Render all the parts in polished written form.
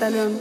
Stallion.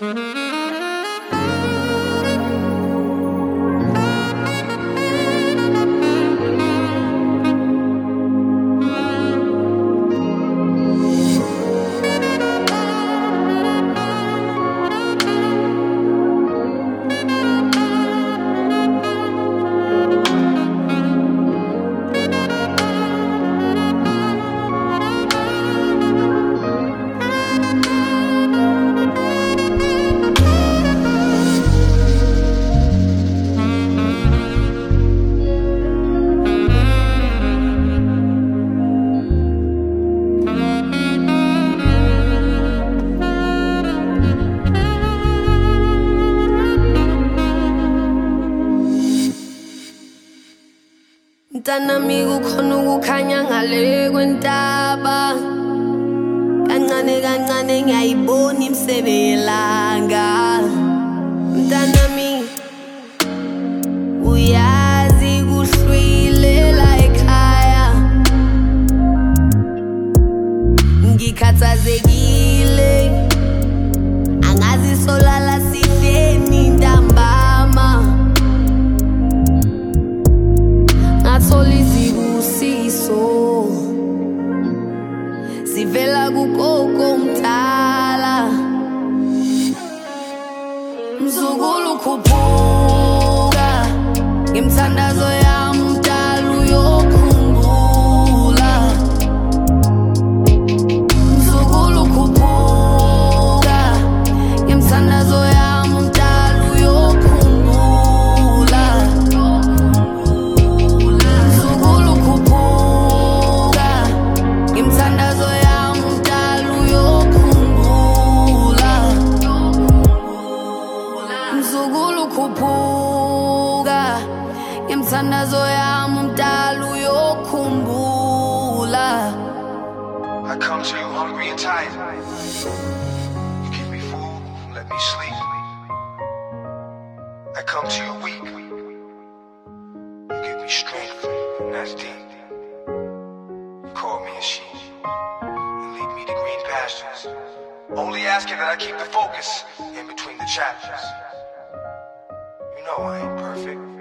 Mntanami kukhona ukukhanya ngale kwentaba, kancane kancane ngiyayibona imisebe yelanga. Mntanami uyazi kuhlwilela ekhaya, ngikhathazekile angazi solala sideni ntambama. Ngathola izibusiso sivela kugogo mdala, mzukulu khuphuka ngemthandazo yami mdala uyokhumbula. Mzukulu khuphuka ngemthandazo yami mdala uyokhumbula. Mzukulu khuphuka ngemthandazo yami mdala uyokhumbula. Mzukulu khuphuka ngemthandazo yami mdala uyokhumbula. I come to you hungry and tired. You give me food, let me sleep. I come to you weak. You give me strength, and that's deep. You call me a sheep and lead me to green pastures. Only asking that I keep the focus in between the chapters. You know I ain't perfect.